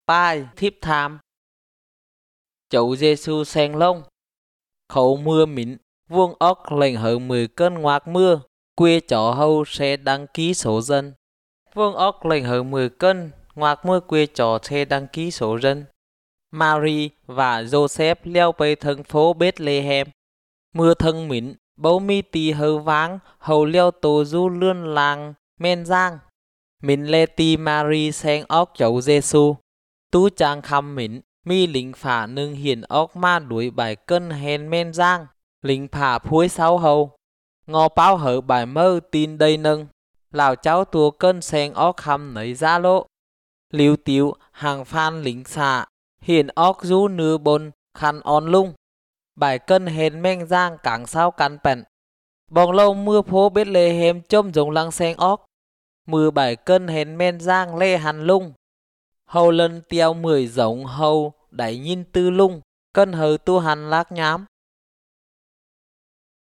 Pai thiếp tham. Chậu Giêsu sen lông. Khẩu mưa mịn, vuông ốc lệnh hơn 10 cân ngoạc mưa. Quê chó hâu sẽ đăng ký số dân. Vuông ốc lệnh hơn 10 cân, ngoạc mưa quê chó sẽ đăng ký số dân. Mary và Joseph leo về thành phố Bethlehem. Mưa thân mịn, bấu mi tì hơ váng, hầu leo tổ du lươn làng men giang. Mình lê tì Mary sen ốc chậu Giêsu. Tú trang khăm mịn, mi lính phả nâng hiền ốc ma đuổi bài cân hèn men giang. Lính phả phuối sáu hầu. Ngò báo hở bài mơ tin đầy nâng. Lào cháu tùa cân sen ốc khăm nấy ra lỗ. Liêu tiếu hàng phan lính xạ. Hiền ốc rú nưa bồn khăn on lung. Bài cân hèn men giang cảng sao cắn bèn. Bóng lâu mưa phố Bethlehem chôm giống lăng sen ốc. Mưa bài cân hèn men giang lê hàn lung. Hầu lần tiêu 10 giống hầu đẩy nhìn tư lung. Cân hờ tu hàn lác nhám.